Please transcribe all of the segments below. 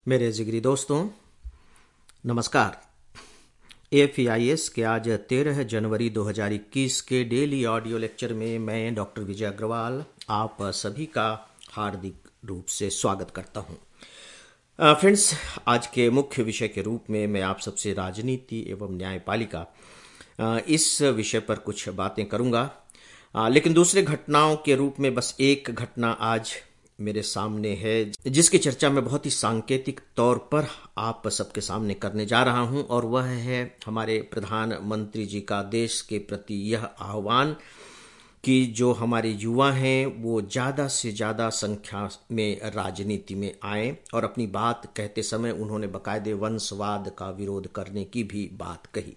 मेरे जिगरी दोस्तों, नमस्कार। AFEIS के आज 13 जनवरी 2021 के डेली ऑडियो लेक्चर में मैं डॉक्टर विजय अग्रवाल आप सभी का हार्दिक रूप से स्वागत करता हूं। फ्रेंड्स, आज के मुख्य विषय के रूप में मैं आप सबसे राजनीति एवं न्यायपालिका इस विषय पर कुछ बातें करूंगा। लेकिन दूसरे घटनाओं के रूप में बस एक घटना आज मेरे सामने है जिसकी चर्चा मैं बहुत ही सांकेतिक तौर पर आप सबके सामने करने जा रहा हूं, और वह है हमारे प्रधानमंत्री जी का देश के प्रति यह आह्वान कि जो हमारे युवा हैं वो ज़्यादा से ज़्यादा संख्या में राजनीति में आएं। और अपनी बात कहते समय उन्होंने बाकायदे वंशवाद का विरोध करने की भी बात कही।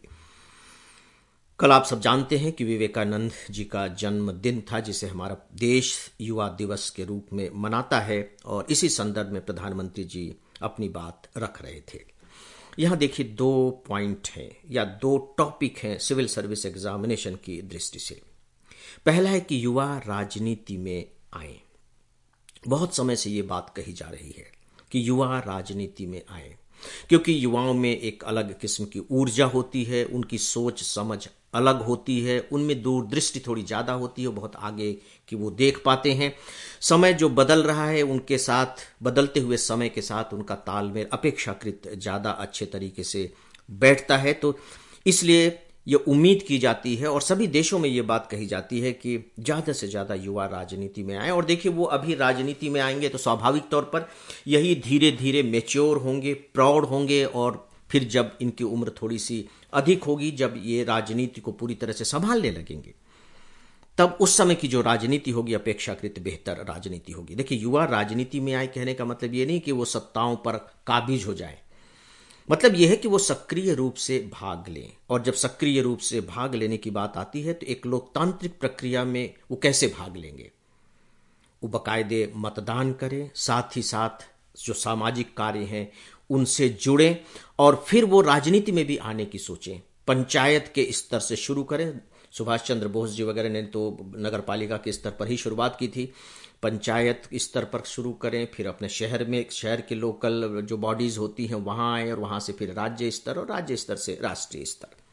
कल आप सब जानते हैं कि विवेकानंद जी का जन्मदिन था, जिसे हमारा देश युवा दिवस के रूप में मनाता है, और इसी संदर्भ में प्रधानमंत्री जी अपनी बात रख रहे थे। यहाँ देखिए, दो पॉइंट हैं या दो टॉपिक हैं सिविल सर्विस एग्जामिनेशन की दृष्टि से। पहला है कि युवा राजनीति में आए। बहुत समय से ये बात कही जा रही है कि युवा राजनीति में आए, क्योंकि युवाओं में एक अलग किस्म की ऊर्जा होती है, उनकी सोच समझ अलग होती है, उनमें दूरदृष्टि थोड़ी ज़्यादा होती है, बहुत आगे की वो देख पाते हैं। समय जो बदल रहा है उनके साथ, बदलते हुए समय के साथ उनका तालमेल अपेक्षाकृत ज़्यादा अच्छे तरीके से बैठता है। तो इसलिए ये उम्मीद की जाती है और सभी देशों में ये बात कही जाती है कि ज़्यादा से ज़्यादा युवा राजनीति में आए। और देखिए, वो अभी राजनीति में आएंगे तो स्वाभाविक तौर पर यही धीरे धीरे मैच्योर होंगे, प्रौढ़ होंगे, और फिर जब इनकी उम्र थोड़ी सी अधिक होगी, जब ये राजनीति को पूरी तरह से संभालने लगेंगे, तब उस समय की जो राजनीति होगी अपेक्षाकृत बेहतर राजनीति होगी। देखिए, युवा राजनीति में आए कहने का मतलब ये नहीं कि वो सत्ताओं पर काबिज हो जाए। मतलब यह है कि वो सक्रिय रूप से भाग लें। और जब सक्रिय रूप से भाग लेने की बात आती है तो एक लोकतांत्रिक प्रक्रिया में वो कैसे भाग लेंगे? वो बाकायदे मतदान करें, साथ ही साथ जो सामाजिक कार्य हैं उनसे जुड़ें, और फिर वो राजनीति में भी आने की सोचें। पंचायत के स्तर से शुरू करें। सुभाष चंद्र बोस जी वगैरह ने तो नगर पालिका के स्तर पर ही शुरुआत की थी। पंचायत स्तर पर शुरू करें, फिर अपने शहर में, शहर के लोकल जो बॉडीज होती हैं वहाँ आए, और वहाँ से फिर राज्य स्तर, और राज्य स्तर से राष्ट्रीय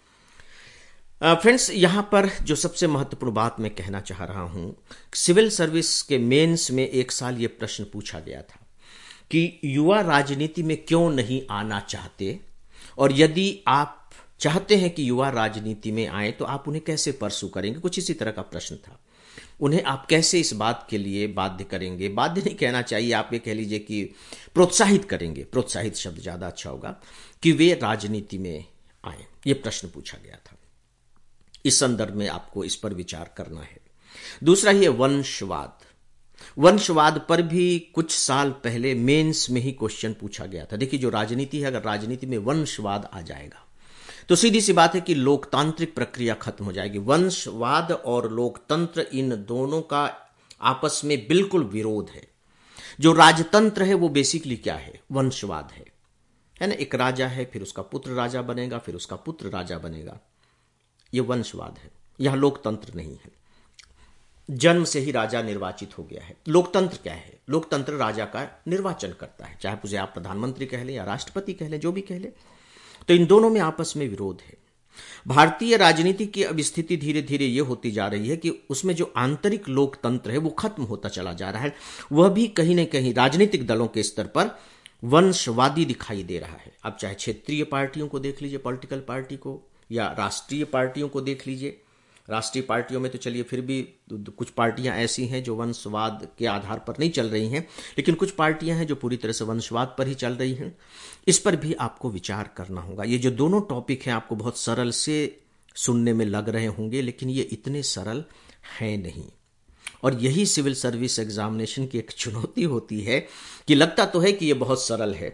स्तर। फ्रेंड्स, यहाँ पर जो सबसे महत्वपूर्ण बात मैं कहना चाह रहा हूँ, सिविल सर्विस के मेंस में एक साल ये प्रश्न पूछा गया था कि युवा राजनीति में क्यों नहीं आना चाहते, और यदि आप चाहते हैं कि युवा राजनीति में आए तो आप उन्हें कैसे परसू करेंगे। कुछ इसी तरह का प्रश्न था। उन्हें आप कैसे इस बात के लिए बाध्य करेंगे, बाध्य नहीं कहना चाहिए, आप ये कह लीजिए कि प्रोत्साहित करेंगे, प्रोत्साहित शब्द ज़्यादा अच्छा होगा, कि वे राजनीति में आए। ये प्रश्न पूछा गया था। इस संदर्भ में आपको इस पर विचार करना है। दूसरा ही है वंशवाद। वंशवाद पर भी कुछ साल पहले मेंस में ही क्वेश्चन पूछा गया था। देखिए, जो राजनीति है, अगर राजनीति में वंशवाद आ जाएगा तो सीधी सी बात है कि लोकतांत्रिक प्रक्रिया खत्म हो जाएगी। वंशवाद और लोकतंत्र, इन दोनों का आपस में बिल्कुल विरोध है। जो राजतंत्र है वो बेसिकली क्या है? वंशवाद है ना। एक राजा है, फिर उसका पुत्र राजा बनेगा, फिर उसका पुत्र राजा बनेगा। ये वंशवाद है। यहां लोकतंत्र नहीं है। जन्म से ही राजा निर्वाचित हो गया है। लोकतंत्र क्या है? लोकतंत्र राजा का निर्वाचन करता है, चाहे उसे आप प्रधानमंत्री कह लें या राष्ट्रपति कह लें, जो भी कह लें। तो इन दोनों में आपस में विरोध है। भारतीय राजनीति की अब स्थिति धीरे धीरे यह होती जा रही है कि उसमें जो आंतरिक लोकतंत्र है वो खत्म होता चला जा रहा है। वह भी कहीं न कहीं राजनीतिक दलों के स्तर पर वंशवादी दिखाई दे रहा है। अब चाहे क्षेत्रीय पार्टियों को देख लीजिए, पॉलिटिकल पार्टी को, या राष्ट्रीय पार्टियों को देख लीजिए। राष्ट्रीय पार्टियों में तो चलिए फिर भी कुछ पार्टियां ऐसी हैं जो वंशवाद के आधार पर नहीं चल रही हैं, लेकिन कुछ पार्टियां हैं जो पूरी तरह से वंशवाद पर ही चल रही हैं। इस पर भी आपको विचार करना होगा। ये जो दोनों टॉपिक हैं आपको बहुत सरल से सुनने में लग रहे होंगे, लेकिन ये इतने सरल हैं नहीं। और यही सिविल सर्विस एग्जामिनेशन की एक चुनौती होती है कि लगता तो है कि ये बहुत सरल है,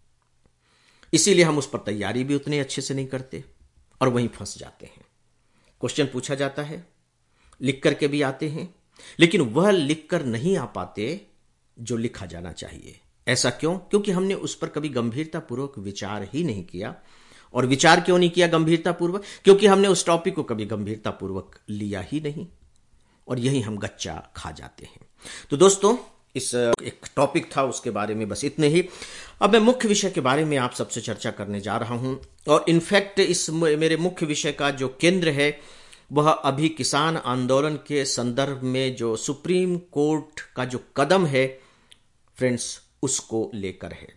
इसीलिए हम उस पर तैयारी भी उतने अच्छे से नहीं करते और वहीं फंस जाते हैं। क्वेश्चन पूछा जाता है, लिख करके भी आते हैं, लेकिन वह लिख कर नहीं आ पाते जो लिखा जाना चाहिए। ऐसा क्यों? क्योंकि हमने उस पर कभी गंभीरतापूर्वक विचार ही नहीं किया। और विचार क्यों नहीं किया गंभीरतापूर्वक? क्योंकि हमने उस टॉपिक को कभी गंभीरतापूर्वक लिया ही नहीं, और यही हम गच्चा खा जाते हैं। तो दोस्तों, इस एक टॉपिक था उसके बारे में, बस इतने ही। अब मैं मुख्य विषय के बारे में आप सबसे चर्चा करने जा रहा हूं, और इनफैक्ट इस मेरे मुख्य विषय का जो केंद्र है वह अभी किसान आंदोलन के संदर्भ में जो सुप्रीम कोर्ट का जो कदम है फ्रेंड्स, उसको लेकर है।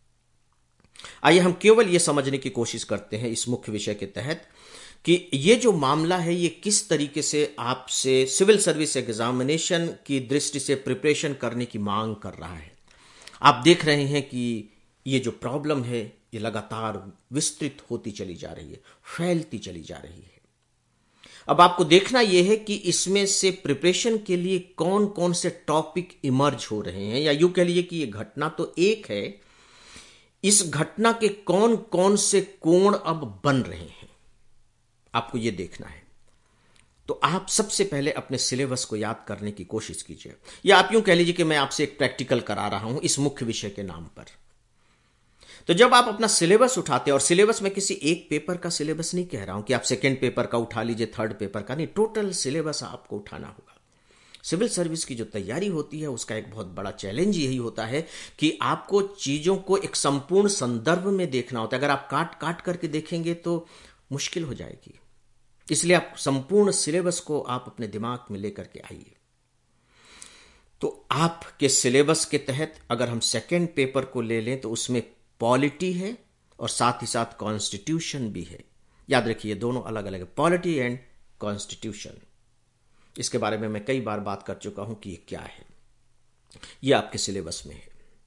आइए हम केवल यह समझने की कोशिश करते हैं इस मुख्य विषय के तहत कि ये जो मामला है ये किस तरीके से आपसे सिविल सर्विस एग्जामिनेशन की दृष्टि से प्रिपरेशन करने की मांग कर रहा है। आप देख रहे हैं कि ये जो प्रॉब्लम है ये लगातार विस्तृत होती चली जा रही है, फैलती चली जा रही है। अब आपको देखना यह है कि इसमें से प्रिपरेशन के लिए कौन कौन से टॉपिक इमर्ज हो रहे हैं, या यूं कह लीजिए कि ये घटना तो एक है, इस घटना के कौन कौन से कोण अब बन रहे हैं, आपको यह देखना है। तो आप सबसे पहले अपने सिलेबस को याद करने की कोशिश कीजिए, या आप यूं कह लीजिए कि मैं आपसे एक प्रैक्टिकल करा रहा हूं इस मुख्य विषय के नाम पर। तो जब आप अपना सिलेबस उठाते हैं, और सिलेबस में किसी एक पेपर का सिलेबस नहीं कह रहा हूं कि आप सेकेंड पेपर का उठा लीजिए, थर्ड पेपर का नहीं, टोटल सिलेबस आपको उठाना होगा। सिविल सर्विस की जो तैयारी होती है उसका एक बहुत बड़ा चैलेंज यही होता है कि आपको चीजों को एक संपूर्ण संदर्भ में देखना होता है। अगर आप काट काट करके देखेंगे तो मुश्किल हो जाएगी, इसलिए आप संपूर्ण सिलेबस को आप अपने दिमाग में लेकर के आइए। तो आपके सिलेबस के तहत अगर हम सेकेंड पेपर को ले लें तो उसमें पॉलिटी है और साथ ही साथ कॉन्स्टिट्यूशन भी है। याद रखिए दोनों अलग अलग है, पॉलिटी एंड कॉन्स्टिट्यूशन। इसके बारे में मैं कई बार बात कर चुका हूं कि ये क्या है, ये आपके सिलेबस में है।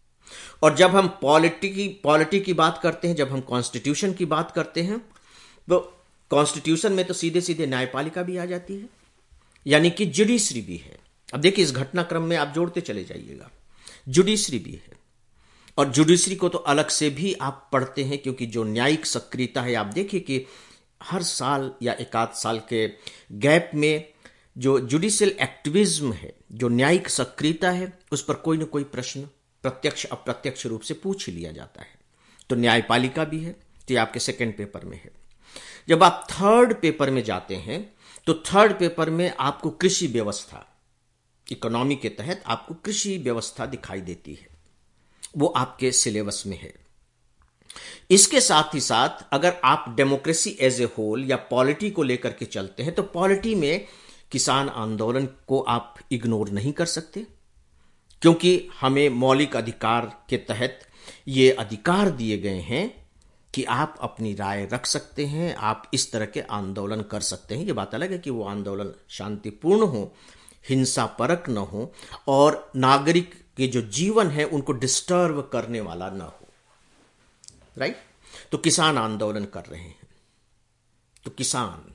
और जब हम पॉलिटी की बात करते हैं, जब हम कॉन्स्टिट्यूशन की बात करते हैं, तो कॉन्स्टिट्यूशन में तो सीधे सीधे न्यायपालिका भी आ जाती है, यानी कि जुडिशरी भी है। अब देखिए इस घटनाक्रम में आप जोड़ते चले जाइएगा, जुडिशरी भी है, और जुडिशरी को तो अलग से भी आप पढ़ते हैं, क्योंकि जो न्यायिक सक्रियता है, आप देखिए कि हर साल या एक आध साल के गैप में जो जुडिशियल एक्टिविज्म है, जो न्यायिक सक्रियता है, उस पर कोई ना कोई प्रश्न प्रत्यक्ष अप्रत्यक्ष रूप से पूछ ही लिया जाता है। तो न्यायपालिका भी है, तो ये आपके सेकेंड पेपर में है। जब आप थर्ड पेपर में जाते हैं तो थर्ड पेपर में आपको कृषि व्यवस्था, इकोनॉमी के तहत आपको कृषि व्यवस्था दिखाई देती है, वो आपके सिलेबस में है। इसके साथ ही साथ अगर आप डेमोक्रेसी एज ए होल या पॉलिटी को लेकर के चलते हैं, तो पॉलिटी में किसान आंदोलन को आप इग्नोर नहीं कर सकते, क्योंकि हमें मौलिक अधिकार के तहत ये अधिकार दिए गए हैं कि आप अपनी राय रख सकते हैं, आप इस तरह के आंदोलन कर सकते हैं। ये बात अलग है कि वो आंदोलन शांतिपूर्ण हो, हिंसा परक न हो, और नागरिक के जो जीवन है उनको डिस्टर्ब करने वाला न हो, राइट। तो किसान आंदोलन कर रहे हैं, तो किसान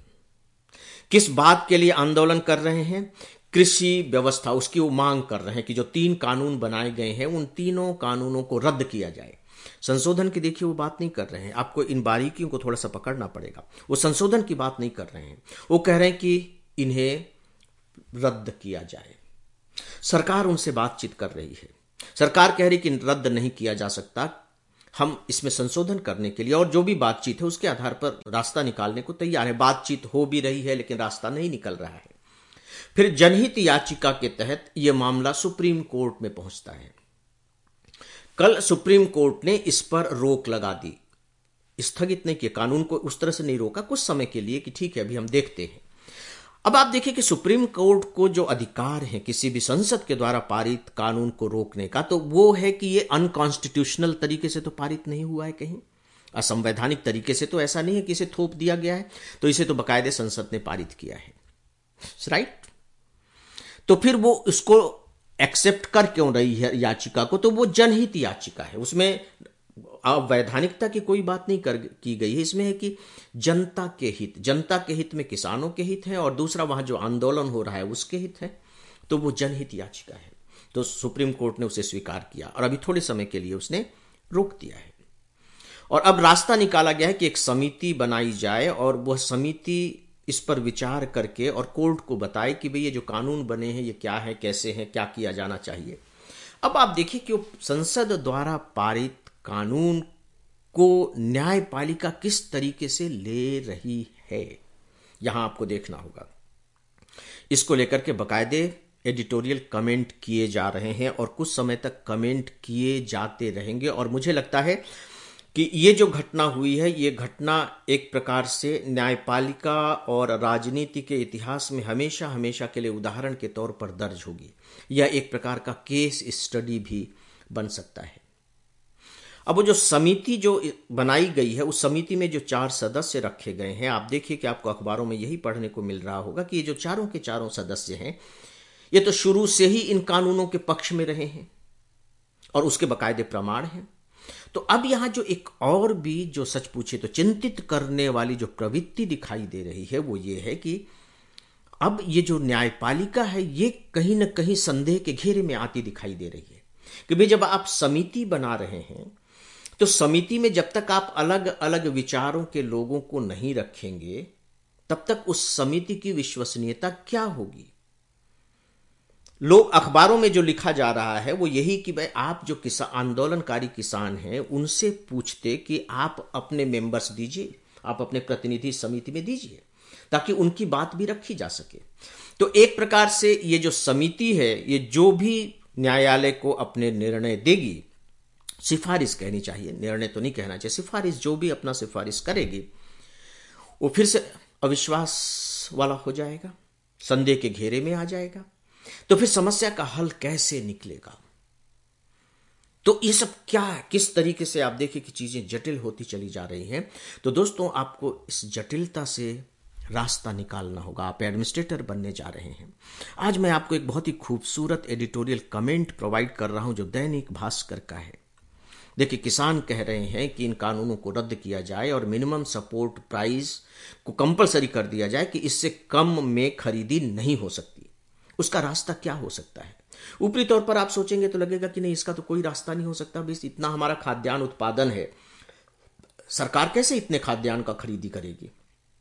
किस बात के लिए आंदोलन कर रहे हैं? कृषि व्यवस्था, उसकी वो मांग कर रहे हैं कि जो 3 कानून बनाए गए हैं उन तीनों कानूनों को रद्द किया जाए। संशोधन की देखिए वो बात नहीं कर रहे हैं, आपको इन बारीकियों को थोड़ा सा पकड़ना पड़ेगा। वो संशोधन की बात नहीं कर रहे हैं, वो कह रहे हैं कि इन्हें रद्द किया जाए। सरकार उनसे बातचीत कर रही है, सरकार कह रही कि रद्द नहीं किया जा सकता, हम इसमें संशोधन करने के लिए और जो भी बातचीत है उसके आधार पर रास्ता निकालने को तैयार है। बातचीत हो भी रही है लेकिन रास्ता नहीं निकल रहा है। फिर जनहित याचिका के तहत यह मामला सुप्रीम कोर्ट में पहुंचता है। कल सुप्रीम कोर्ट ने इस पर रोक लगा दी, स्थगित नहीं किया, कानून को उस तरह से नहीं रोका, कुछ समय के लिए कि ठीक है अभी हम देखते हैं। अब आप देखिए कि सुप्रीम कोर्ट को जो अधिकार है किसी भी संसद के द्वारा पारित कानून को रोकने का, तो वो है कि ये अनकॉन्स्टिट्यूशनल तरीके से तो पारित नहीं हुआ है, कहीं असंवैधानिक तरीके से तो ऐसा नहीं है कि इसे थोप दिया गया है, तो इसे तो बाकायदे संसद ने पारित किया है, राइट। तो फिर वो उसको एक्सेप्ट कर क्यों रही है याचिका को? तो वो जनहित याचिका है, उसमें अवैधानिकता की कोई बात नहीं की गई है। इसमें है कि जनता के हित में किसानों के हित हैं, और दूसरा वहां जो आंदोलन हो रहा है उसके हित है, तो वो जनहित याचिका है। तो सुप्रीम कोर्ट ने उसे स्वीकार किया और अभी थोड़े समय के लिए उसने रोक दिया है। और अब रास्ता निकाला गया है कि एक समिति बनाई जाए और वह समिति इस पर विचार करके और कोर्ट को बताए कि भाई ये जो कानून बने हैं ये क्या है, कैसे हैं, क्या किया जाना चाहिए। अब आप देखिए कि संसद द्वारा पारित कानून को न्यायपालिका किस तरीके से ले रही है, यहां आपको देखना होगा। इसको लेकर के बाकायदे एडिटोरियल कमेंट किए जा रहे हैं और कुछ समय तक कमेंट किए जाते रहेंगे। और मुझे लगता है कि ये जो घटना हुई है, ये घटना एक प्रकार से न्यायपालिका और राजनीति के इतिहास में हमेशा हमेशा के लिए उदाहरण के तौर पर दर्ज होगी। यह एक प्रकार का केस स्टडी भी बन सकता है। अब वो जो समिति जो बनाई गई है, उस समिति में जो 4 सदस्य रखे गए हैं, आप देखिए कि आपको अखबारों में यही पढ़ने को मिल रहा होगा कि ये जो चारों के चारों सदस्य हैं, ये तो शुरू से ही इन कानूनों के पक्ष में रहे हैं और उसके बाकायदे प्रमाण हैं। तो अब यहां जो एक और भी जो सच पूछे तो चिंतित करने वाली जो प्रवृत्ति दिखाई दे रही है, वो ये है कि अब ये जो न्यायपालिका है, ये कहीं ना कहीं संदेह के घेरे में आती दिखाई दे रही है कि भाई जब आप समिति बना रहे हैं, तो समिति में जब तक आप अलग अलग विचारों के लोगों को नहीं रखेंगे, तब तक उस समिति की विश्वसनीयता क्या होगी। लोग अखबारों में जो लिखा जा रहा है वो यही कि भाई आप जो आंदोलनकारी किसान हैं, उनसे पूछते कि आप अपने मेंबर्स दीजिए, आप अपने प्रतिनिधि समिति में दीजिए, ताकि उनकी बात भी रखी जा सके। तो एक प्रकार से ये जो समिति है, ये जो भी न्यायालय को अपने निर्णय देगी, सिफारिश कहनी चाहिए, निर्णय तो नहीं कहना चाहिए, सिफारिश, जो भी अपना सिफारिश करेगी, वो फिर से अविश्वास वाला हो जाएगा, संदेह के घेरे में आ जाएगा। तो फिर समस्या का हल कैसे निकलेगा। तो ये सब क्या, किस तरीके से आप देखिए कि चीजें जटिल होती चली जा रही हैं। तो दोस्तों, आपको इस जटिलता से रास्ता निकालना होगा। आप एडमिनिस्ट्रेटर बनने जा रहे हैं। आज मैं आपको एक बहुत ही खूबसूरत एडिटोरियल कमेंट प्रोवाइड कर रहा हूं जो दैनिक भास्कर का है। देखिए, किसान कह रहे हैं कि इन कानूनों को रद्द किया जाए और मिनिमम सपोर्ट प्राइस को कंपलसरी कर दिया जाए कि इससे कम में खरीदी नहीं हो सकती। उसका रास्ता क्या हो सकता है। ऊपरी तौर पर आप सोचेंगे तो लगेगा कि नहीं, इसका तो कोई रास्ता नहीं हो सकता, बस इतना हमारा खाद्यान्न उत्पादन है, सरकार कैसे इतने खाद्यान्न का खरीदी करेगी।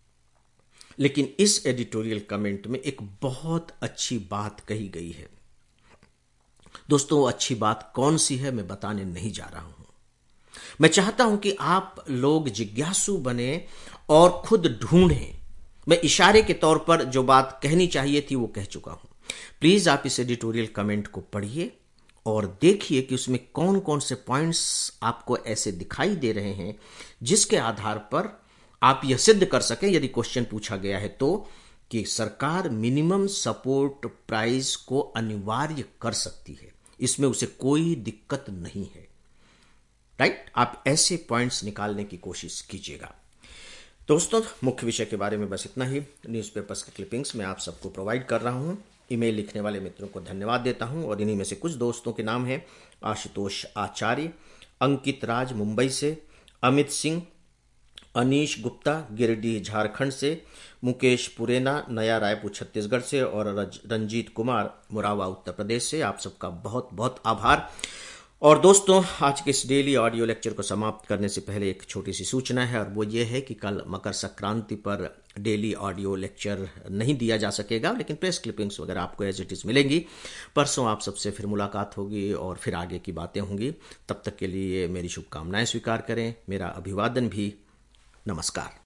लेकिन इस एडिटोरियल कमेंट में एक बहुत अच्छी बात कही गई है। दोस्तों, वो अच्छी बात कौन सी है मैं बताने नहीं जा रहा हूं। मैं चाहता हूं कि आप लोग जिज्ञासु बने और खुद ढूंढें। मैं इशारे के तौर पर जो बात कहनी चाहिए थी वो कह चुका हूं। प्लीज आप इस एडिटोरियल कमेंट को पढ़िए और देखिए कि उसमें कौन कौन से पॉइंट्स आपको ऐसे दिखाई दे रहे हैं जिसके आधार पर आप यह सिद्ध कर सकें, यदि क्वेश्चन पूछा गया है तो, कि सरकार मिनिमम सपोर्ट प्राइस को अनिवार्य कर सकती है, इसमें उसे कोई दिक्कत नहीं है। राइट? आप ऐसे पॉइंट्स निकालने की कोशिश कीजिएगा। दोस्तों, मुख्य विषय के बारे में बस इतना ही। न्यूज़पेपर्स के क्लिपिंग्स मैं आप सबको प्रोवाइड कर रहा हूं। ईमेल लिखने वाले मित्रों को धन्यवाद देता हूं और इन्हीं में से कुछ दोस्तों के नाम हैं: आशुतोष आचार्य, अंकित राज मुंबई से, अमित सिंह, अनीश गुप्ता गिरिडीह झारखंड से, मुकेश पुरेना नया रायपुर छत्तीसगढ़ से और रंजीत कुमार मुरावा उत्तर प्रदेश से। आप सबका बहुत बहुत आभार। और दोस्तों, आज के इस डेली ऑडियो लेक्चर को समाप्त करने से पहले एक छोटी सी सूचना है, और वो ये है कि कल मकर संक्रांति पर डेली ऑडियो लेक्चर नहीं दिया जा सकेगा, लेकिन प्रेस क्लिपिंग्स वगैरह आपको एज इट इज मिलेंगी। परसों आप सबसे फिर मुलाकात होगी और फिर आगे की बातें होंगी। तब तक के लिए मेरी शुभकामनाएं स्वीकार करें, मेरा अभिवादन भी। नमस्कार।